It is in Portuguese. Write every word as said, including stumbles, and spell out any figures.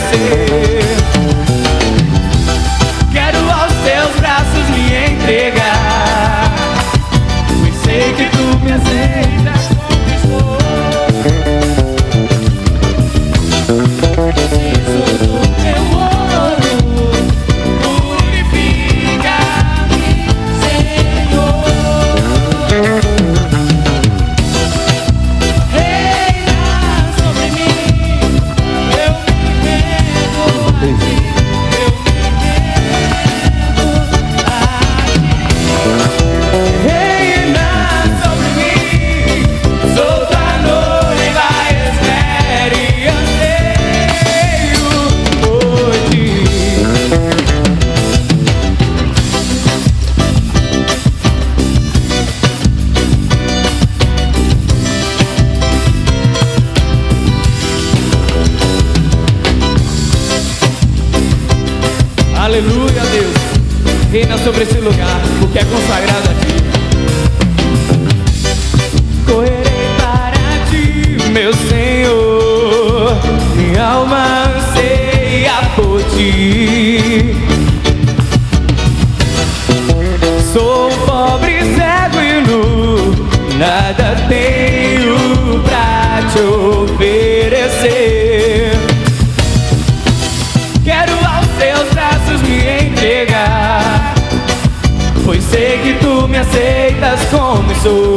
oferecer. Quero aos teus braços me entregar, pois sei que tu me aceitas como estou. Preciso do teu ouro, purifica-me, Senhor. Reina sobre mim, eu me rendo a ti, eu me rendo a ti. Reina sobre mim, sou tua noiva, espere e anseio por ti. Aleluia, Deus, reina sobre esse lugar, o que é consagrado a ti. Correrei para ti, meu Senhor, minha alma anseia por ti. Sou pobre, cego e nu, nada tenho pra te oferecer. Quero aos teus braços me entregar, pois sei que tu me aceitas como sou.